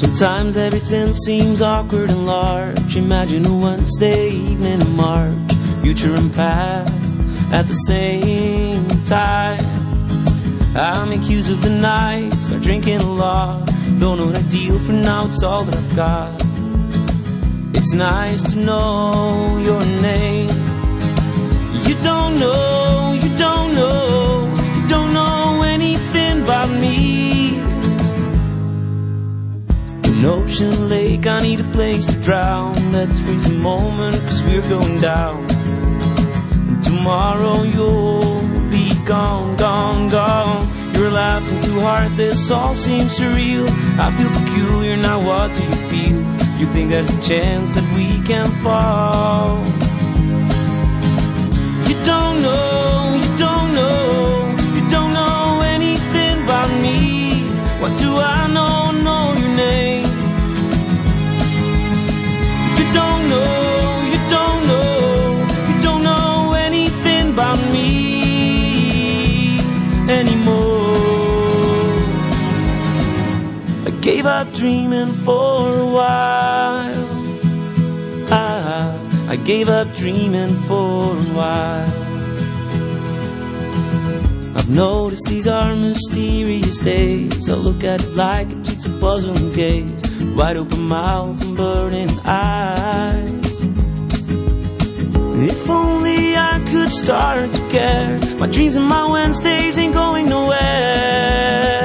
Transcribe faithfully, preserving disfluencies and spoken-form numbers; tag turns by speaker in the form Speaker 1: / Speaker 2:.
Speaker 1: Sometimes everything seems awkward and large. Imagine a Wednesday evening in March, future and past at the same time. I make use of the night, start drinking a lot. Don't know the deal for now, it's all that I've got. It's nice to know your name. You don't know, you don't know, you don't know anything about me. An ocean lake, I need a place to drown. Let's freeze a moment, cause we're going down. And tomorrow you'll be gone, gone, gone. You're laughing too hard, this all seems surreal. I feel peculiar, now what do you feel? You think there's a chance that we can fall? You don't know, you don't know, you don't know anything about me. What do I know, know your name? You don't know, you don't know, you don't know anything about me anymore. I gave up dreaming for a while. I, I gave up dreaming for a while. I've noticed these are mysterious days. I look at it like a jigsaw puzzle and gaze, wide open mouth and burning eyes. If only I could start to care. My dreams and my Wednesdays ain't going nowhere.